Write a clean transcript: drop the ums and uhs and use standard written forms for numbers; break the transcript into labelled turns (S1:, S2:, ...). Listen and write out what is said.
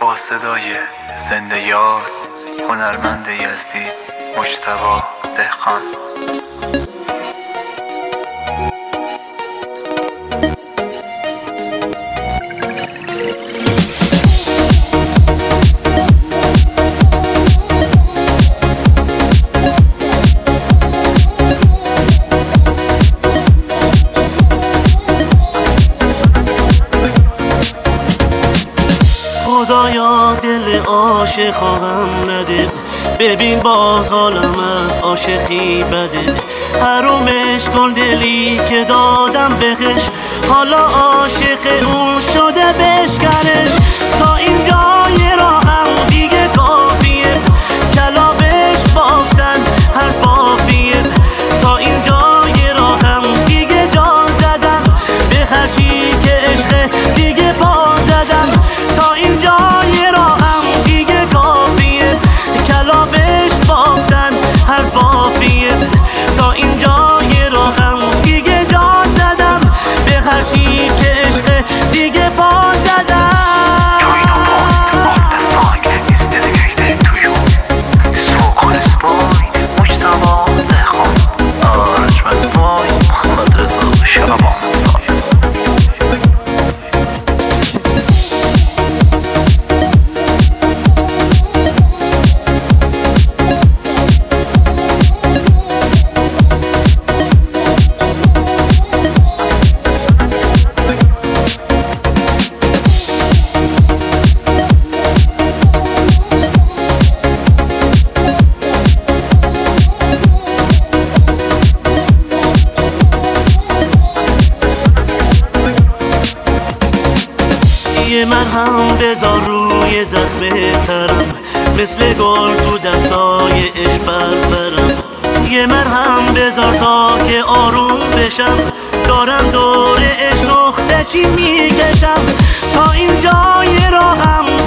S1: با صدای زنده یاد هنرمند یزدی مجتبی دهقان.
S2: خدایا دل عاشقام نده، ببین باز حالم از عاشقی بده. حرومش کن دلی که دادم بهش، حالا عاشق اون شده بشکنش. تا اینجای راهم دیگه کافیه، کلاوش بافتن هر بافیه. تا اینجای راهم دیگه جان زدم، به خرچی که عشق دیگه پا زدم. تا اینجای راهم دیگه کافیه، کلاوش بافتن هر بافیه. تا اینجای راهم دیگه جان زدم، به خرچی که عشق دیگه پا زدم. یه مرهم بذار روی زخم ترم، مثل گل تو دستای عشق برم. یه مرهم بذار تا که آروم بشم، دارم دور عشق نقطه چی میکشم. تا اینجای راهم